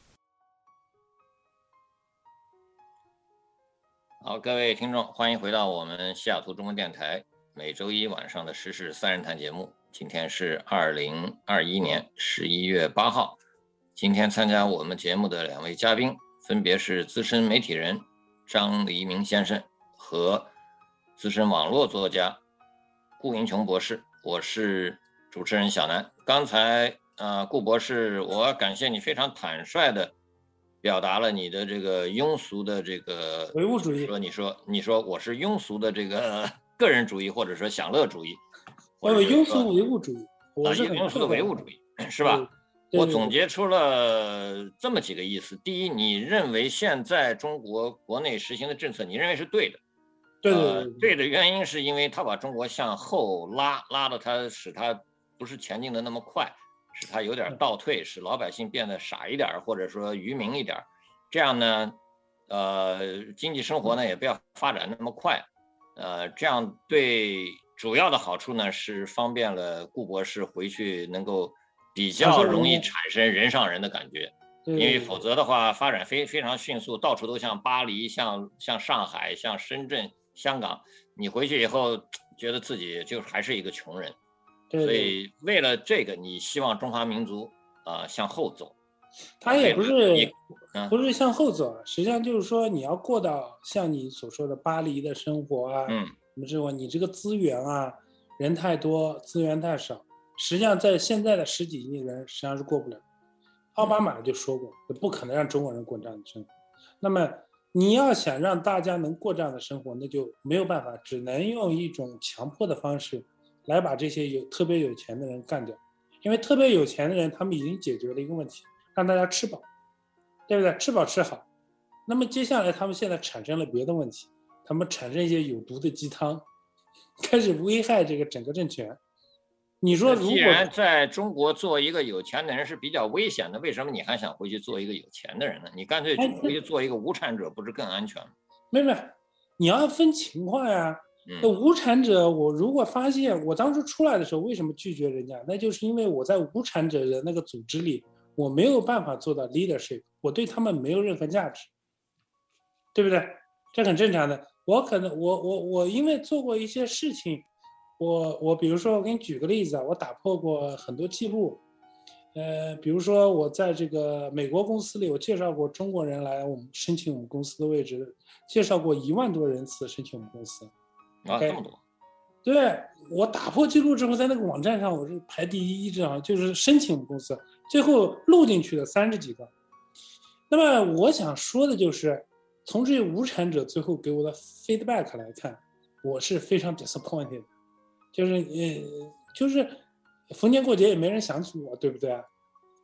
好，各位听众，欢迎回到我们西雅图中文电台每周一晚上的时事三人谈节目。今天是二零二一年十一月八号。今天参加我们节目的两位嘉宾分别是资深媒体人张黎明先生和资深网络作家顾英琼博士。我是主持人小南。刚才呃，顾博士，我感谢你非常坦率的表达了你的这个庸俗的这个唯物主义， 说你说你说我是庸俗的这个个人主义，或者说享乐主义， 我有庸俗唯物主义，我是庸俗的唯物主义，是吧？我总结出了这么几个意思。第一，你认为现在中国国内实行的政策，你认为是对的。 对对 对,、 呃、对的原因是因为他把中国向后拉，拉的他使他不是前进的那么快，使他有点倒退，使老百姓变得傻一点，或者说愚民一点。这样呢，呃，经济生活呢也不要发展那么快，呃，这样对主要的好处呢是方便了顾博士回去能够比较容易产生人上人的感觉。因为否则的话，发展非非常迅速，到处都像巴黎、像像上海、像深圳、香港，你回去以后觉得自己就还是一个穷人。 对对， 所以为了这个，你希望中华民族啊、呃、向后走。 他也不是、嗯、不是向后走，实际上就是说你要过到像你所说的巴黎的生活啊， 嗯， 什么之后，你这个资源啊，人太多，资源太少，实际上在现在的十几亿人实际上是过不了。奥巴马就说过，不可能让中国人过这样的生活。那么你要想让大家能过这样的生活，那就没有办法，只能用一种强迫的方式来把这些有特别有钱的人干掉。因为特别有钱的人，他们已经解决了一个问题，让大家吃饱，对不对？吃饱吃好。那么接下来他们现在产生了别的问题，他们产生一些有毒的鸡汤，开始危害这个整个政权。你说，如果既然在中国做一个有钱的人是比较危险的，为什么你还想回去做一个有钱的人呢？你干脆回去做一个无产者，不是更安全吗？ 没没，你要分情况呀。那无产者，我如果发现我当时出来的时候为什么拒绝人家，那就是因为我在无产者的那个组织里，我没有办法做到 leadership， 我对他们没有任何价值，对不对？这很正常的。我可能我我我因为做过一些事情。我我比如说，我给你举个例子啊，我打破过很多记录，呃，比如说我在这个美国公司里，我介绍过中国人来我们申请我们公司的位置，介绍过一万多人次申请我们公司。 啊，这么多？ 对，我打破记录之后，在那个网站上我是排第一，一直啊就是申请我们公司，最后录进去的三十几个。那么我想说的就是，从这些无产者最后给我的 feedback 来看，我是非常 disappointed。就是呃，就是逢年过节也没人想起我，对不对啊？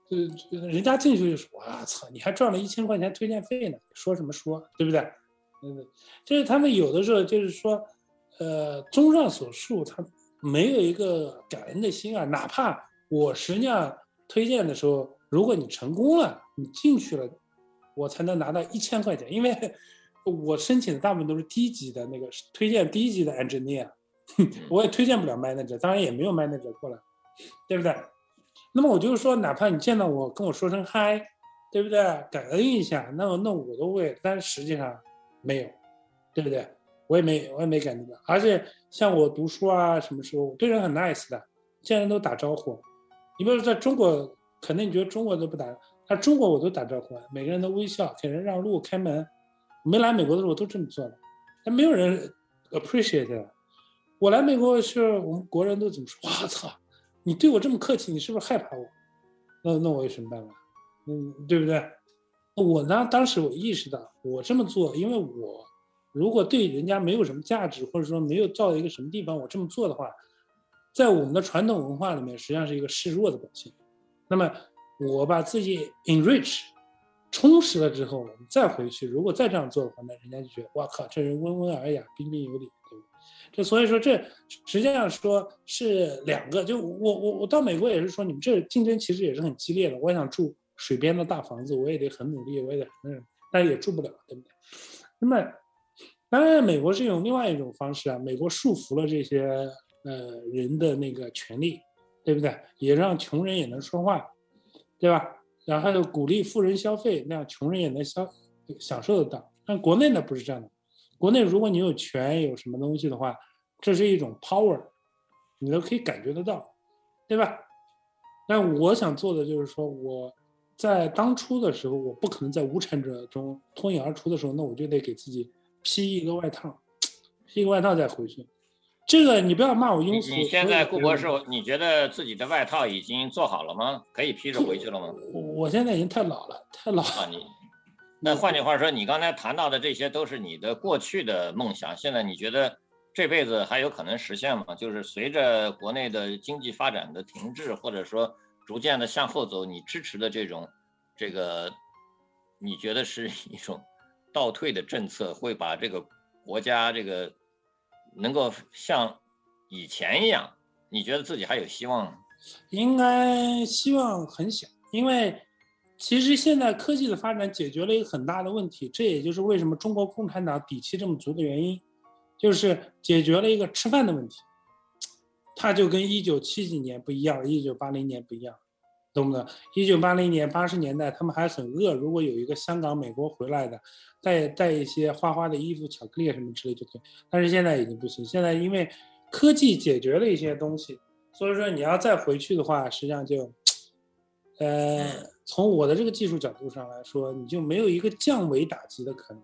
呃，人家进去就说：“我操，你还赚了一千块钱推荐费呢，说什么说，对不对？”嗯，就是他们有的时候就是说，呃，综上所述，他没有一个感恩的心啊。哪怕我实际上推荐的时候，如果你成功了，你进去了，我才能拿到一千块钱，因为我申请的大部分都是低级的那个推荐低级的 engineer， 我也推荐不了 manager， 当然也没有 manager 过来，对不对？那么我就是说，哪怕你见到我跟我说声嗨，对不对？感恩一下，那那我都会，但是实际上没有，对不对？我也没我也没感觉到。而且像我读书啊，什么时候我对人很 nice 的，见人都打招呼。你比如说在中国，可能你觉得中国都不打，但中国我都打招呼，每个人都微笑，给人让路开门。没来美国的时候我都这么做的，但没有人 appreciate。我来美国是我们国人都怎么说？哇操！你对我这么客气，你是不是害怕我？那那我有什么办法？嗯，对不对？我呢，当时我意识到，我这么做，因为我如果对人家没有什么价值，或者说没有到一个什么地方，我这么做的话，在我们的传统文化里面，实际上是一个示弱的表现。那么我把自己 enrich 充实了之后，我们再回去，如果再这样做的话，那人家就觉得，哇靠，这人温文尔雅，彬彬有礼，对不对？这所以说，这实际上说是两个。就我我我到美国也是说，你们这竞争其实也是很激烈的。我想住水边的大房子，我也得很努力，我也得很，但是也住不了，对不对？那么，当然美国是用另外一种方式啊，美国束缚了这些呃人的那个权利，对不对？也让穷人也能说话，对吧？然后鼓励富人消费，那样穷人也能消享受得到。但国内呢不是这样的。国内如果你有权有什么东西的话，这是一种 power， 你都可以感觉得到，对吧？但我想做的就是说，我在当初的时候，我不可能在无产者中脱颖而出的时候，那我就得给自己披一个外套，披一个外套再回去。这个你不要骂我庸俗。 你现在顾博士，你觉得自己的外套已经做好了吗？可以披着回去了吗？ 我我现在已经太老了，太老了。 啊，你。那换句话说，你刚才谈到的这些都是你的过去的梦想，现在你觉得这辈子还有可能实现吗？就是随着国内的经济发展的停滞，或者说逐渐的向后走，你支持的这种这个，你觉得是一种倒退的政策，会把这个国家这个能够像以前一样，你觉得自己还有希望吗？ 应该希望很小，因为其实现在科技的发展解决了一个很大的问题，这也就是为什么中国共产党底气这么足的原因，就是解决了一个吃饭的问题。它就跟一九七几年不一样，一九八零年不一样，懂不懂？一九八零年八十年代他们还很饿，如果有一个香港美国回来的带带一些花花的衣服巧克力什么之类就可以，但是现在已经不行。现在因为科技解决了一些东西，所以说你要再回去的话，实际上就呃从我的这个技术角度上来说，你就没有一个降维打击的可能。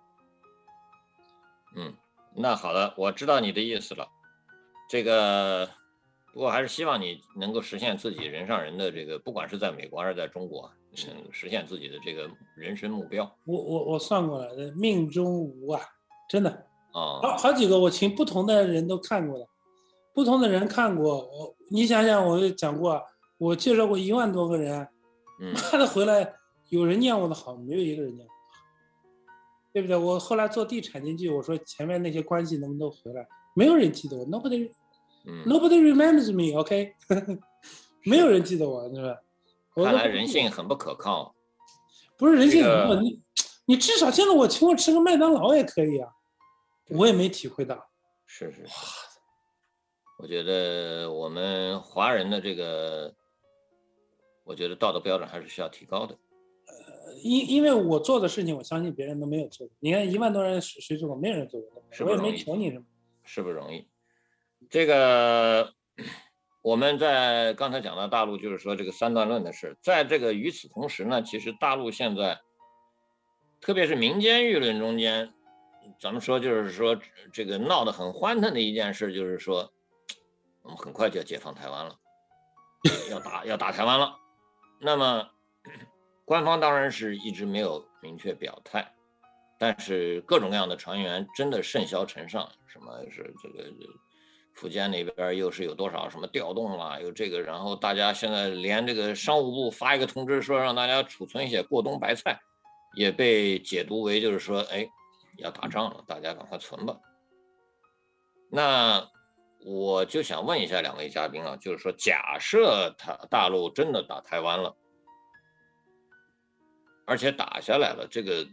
嗯，那好的，我知道你的意思了。这个不过还是希望你能够实现自己人上人的这个，不管是在美国还是在中国，嗯，实现自己的这个人生目标。 我我我算过了，命中无啊，真的啊， 好好几个我请不同的人都看过了，不同的人看过我，你想想，我讲过，我介绍过一万多个人， 嗯， 妈的回来有人念我的好，没有一个人念我的好，对不对？我后来做地产经纪，我说前面那些关系能不能都回来，没有人记得我 ，nobody。 嗯、 Nobody remembers me, OK？ 没有人记得我，是吧？ 看来人性很不可靠。 不是人性很不可靠，这个、你你至少见到我，请我吃个麦当劳也可以啊。我也没体会到。 是是是。我觉得我们华人的这个，我觉得道德标准还是需要提高的。 呃，因因为我做的事情，我相信别人都没有做过。你看一万多人谁做过？没人做过， 是不容易， 我也没求你什么， 是不容易。这个我们在刚才讲到大陆，就是说这个三段论的事，在这个与此同时呢，其实大陆现在，特别是民间舆论中间，咱们说就是说这个闹得很欢腾的一件事，就是说我们很快就要解放台湾了，要打要打台湾了。那么官方当然是一直没有明确表态，但是各种各样的传言真的甚嚣尘上，什么是这个福建那边又是有多少什么调动啦，有这个，然后大家现在连这个商务部发一个通知说让大家储存一些过冬白菜，也被解读为就是说，哎，要打仗了，大家赶快存吧。那我就想问一下两位嘉宾啊，就是说，假设他大陆真的打台湾了，而且打下来了，这个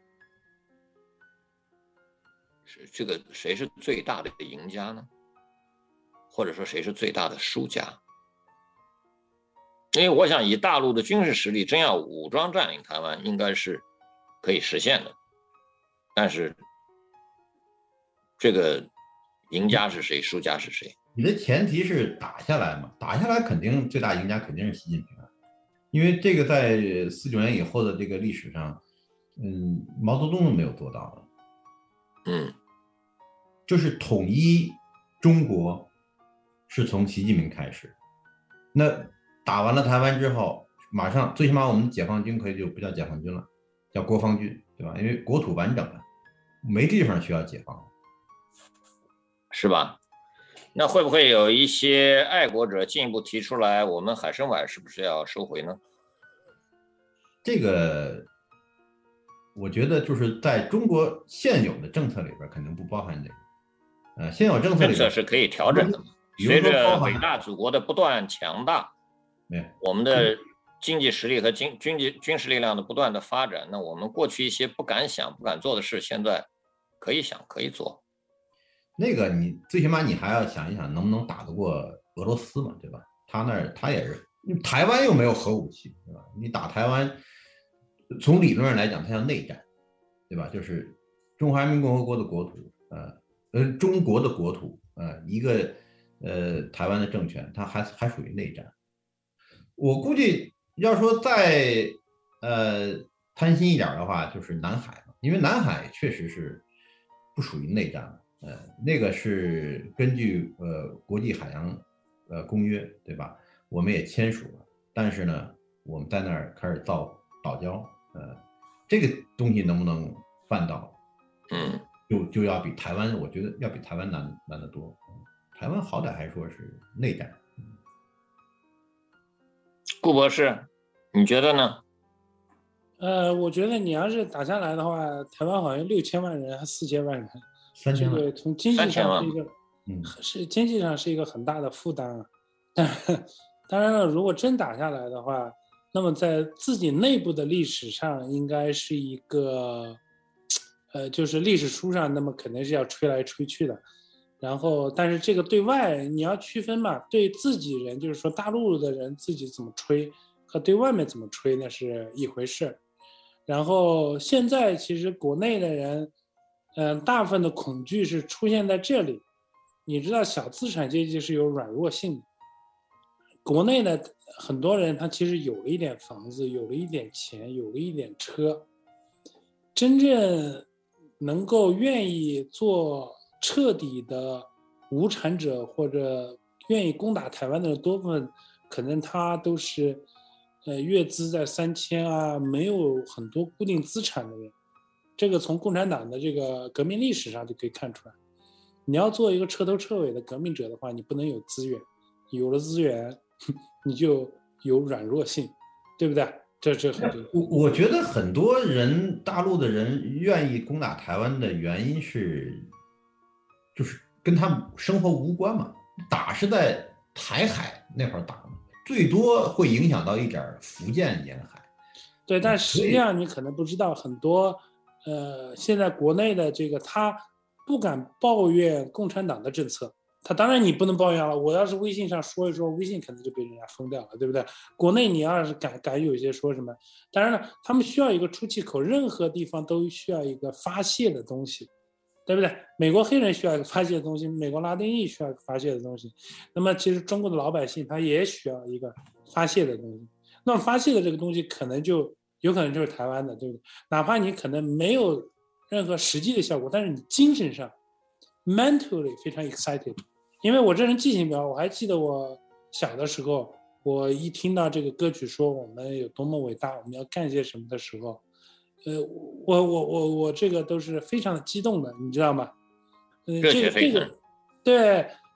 是这个谁是最大的赢家呢？或者说谁是最大的输家？因为我想以大陆的军事实力，真要武装占领台湾，应该是可以实现的。但是这个赢家是谁，输家是谁？ 你的前提是打下来嘛？打下来肯定最大赢家肯定是习近平啊，因为这个在四九年以后的这个历史上，嗯，毛泽东都没有做到的。 嗯， 就是统一中国是从习近平开始。那打完了台湾之后，马上最起码我们解放军可以就不叫解放军了，叫国防军，对吧？因为国土完整了，没地方需要解放， 是吧？那会不会有一些爱国者进一步提出来，我们海参崴是不是要收回呢？ 这个我觉得就是在中国现有的政策里边肯定不包含这个。呃，现有政策里边政策是可以调整的嘛？随着伟大祖国的不断强大，我们的经济实力和军军济军事力量的不断的发展，那我们过去一些不敢想、不敢做的事，现在可以想、可以做。 那个你最起码你还要想一想，能不能打得过俄罗斯嘛，对吧？他那儿他也是，台湾又没有核武器，对吧？你打台湾，从理论上来讲，它叫内战，对吧？就是中华人民共和国的国土，呃呃，中国的国土，呃，一个呃台湾的政权，它还还属于内战。我估计要说再呃贪心一点的话，就是南海嘛，因为南海确实是不属于内战了。呃，那个是根据呃国际海洋呃公约，对吧？我们也签署了，但是呢，我们在那儿开始造岛礁，呃，这个东西能不能办到？ 嗯， 就就要比台湾，我觉得要比台湾难难得多。台湾好歹还说是内战。 顾博士，你觉得呢？ 呃，我觉得你要是打下来的话，台湾好像六千万人还四千万人。 三千万， 这个从经济上是一个， 嗯， 是经济上是一个很大的负担啊。但当然了，如果真打下来的话，那么在自己内部的历史上，应该是一个，呃，就是历史书上，那么肯定是要吹来吹去的。然后，但是这个对外你要区分嘛，对自己人，就是说大陆的人自己怎么吹，和对外面怎么吹那是一回事。然后现在其实国内的人。嗯，大部分的恐惧是出现在这里。你知道，小资产阶级是有软弱性的。国内的很多人他其实有了一点房子，有了一点钱，有了一点车，真正能够愿意做彻底的无产者或者愿意攻打台湾的多部分，可能他都是呃月资在三千啊，没有很多固定资产的人。这个从共产党的这个革命历史上就可以看出来，你要做一个彻头彻尾的革命者的话，你不能有资源，有了资源，你就有软弱性，对不对？这这很对。 我我觉得很多人，大陆的人愿意攻打台湾的原因是，就是跟他们生活无关嘛。打是在台海那会儿打嘛，最多会影响到一点福建沿海。 对，但实际上你可能不知道很多。呃，现在国内的这个他不敢抱怨共产党的政策，他当然你不能抱怨了。我要是微信上说一说，微信可能就被人家封掉了，对不对？国内你要是敢敢有一些说什么，当然了，他们需要一个出气口，任何地方都需要一个发泄的东西，对不对？美国黑人需要一个发泄的东西，美国拉丁裔需要一个发泄的东西，那么其实中国的老百姓他也需要一个发泄的东西。那么发泄的这个东西可能就。有可能就是台湾的，对不对？哪怕你可能没有任何实际的效果，但是你精神上 mentally 非常 excited。因为我这人记性比较，我还记得我小的时候，我一听到这个歌曲说我们有多么伟大，我们要干些什么的时候，呃，我我我我这个都是非常的激动的，你知道吗？呃，这个这个，对，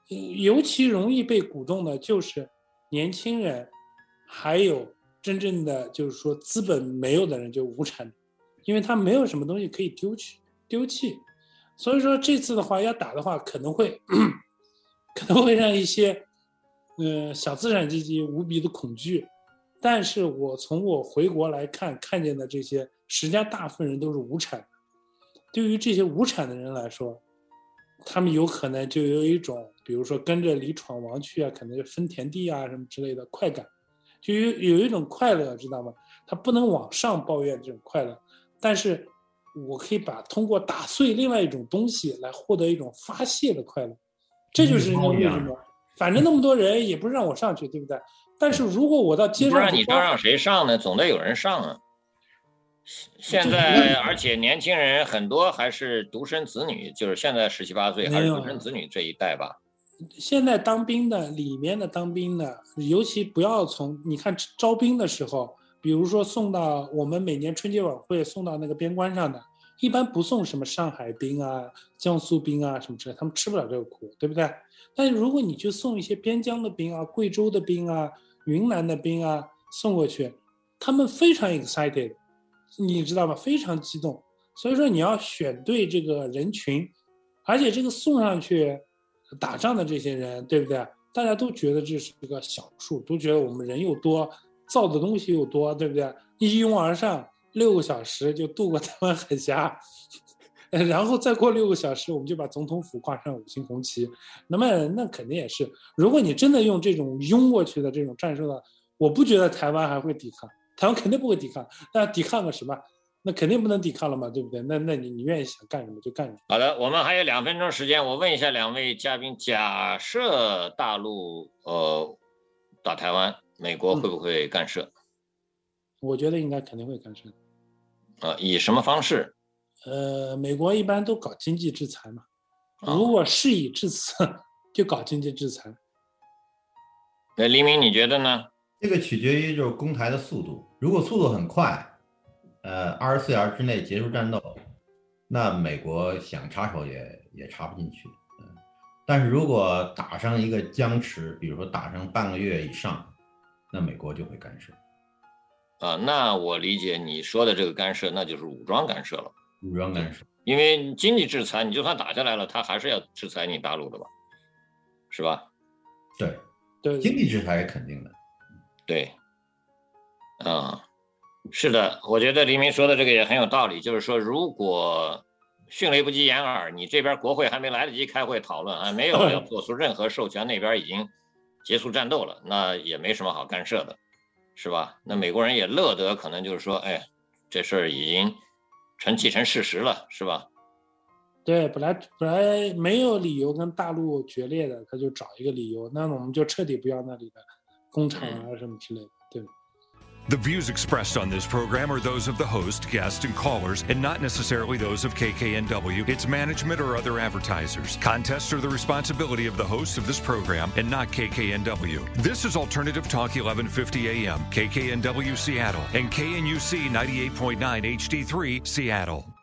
尤其容易被鼓动的就是年轻人，还有真正的就是说资本没有的人，就无产，因为他没有什么东西可以丢弃丢弃，所以说这次的话要打的话，可能会可能会让一些呃小资产阶级无比的恐惧。但是我从我回国来看看见的这些，实际上大部分人都是无产的。对于这些无产的人来说，他们有可能就有一种，比如说跟着李闯王去啊，可能就分田地啊什么之类的快感，就有有一种快乐，知道吗？他不能往上抱怨这种快乐，但是我可以把通过打碎另外一种东西来获得一种发泄的快乐，这就是人家为什么，反正那么多人也不是让我上去，对不对？但是如果我到街上， 不然你让让谁上呢？总得有人上啊。现在而且年轻人很多还是独生子女，就是现在十七八岁还是独生子女这一代吧。 现在当兵的里面的当兵的，尤其不要从你看招兵的时候，比如说送到我们每年春节晚会送到那个边关上的，一般不送什么上海兵啊、江苏兵啊什么之类的，他们吃不了这个苦，对不对？但是如果你去送一些边疆的兵啊、贵州的兵啊、云南的兵啊送过去，他们非常 excited， 你知道吗？非常激动。所以说你要选对这个人群，而且这个送上去打仗的这些人，对不对？大家都觉得这是一个小数，都觉得我们人又多，造的东西又多，对不对？一拥而上，六个小时就渡过台湾海峡，然后再过六个小时，我们就把总统府挂上五星红旗。那么那肯定也是，如果你真的用这种拥过去的这种战术呢，我不觉得台湾还会抵抗，台湾肯定不会抵抗。那抵抗个什么？那肯定不能抵抗了嘛，对不对？那那你你愿意想干什么就干什么。 好的，我们还有两分钟时间，我问一下两位嘉宾，假设大陆呃打台湾，美国会不会干涉？ 嗯、我觉得应该肯定会干涉。 呃，以什么方式？ 呃，美国一般都搞经济制裁嘛，如果事已至此，就搞经济制裁。 那黎明你觉得呢？ 这个取决于就是攻台的速度，如果速度很快。呃，二十四小时之内结束战斗，那美国想插手也也插不进去。嗯，但是如果打上一个僵持，比如说打上半个月以上，那美国就会干涉。 啊，那我理解你说的这个干涉，那就是武装干涉了。 武装干涉， 因为经济制裁，你就算打下来了，他还是要制裁你大陆的吧，是吧？ 对对， 经济制裁是肯定的。 对，啊。是的，我觉得黎明说的这个也很有道理，就是说如果迅雷不及掩耳，你这边国会还没来得及开会讨论，还没有要做出任何授权，那边已经结束战斗了，那也没什么好干涉的，是吧？那美国人也乐得可能就是说，哎，这事儿已经成既成事实了，是吧？ 对，本来本来没有理由跟大陆决裂的，他就找一个理由，那我们就彻底不要那里的工厂啊什么之类的，对吧 ？The views expressed on this program are those of the host, guests, and callers, and not necessarily those of K K N W, its management, or other advertisers. Contests are the responsibility of the host of this program and not K K N W. This is Alternative Talk eleven fifty A M, K K N W Seattle, and K N U C ninety-eight point nine H D three Seattle.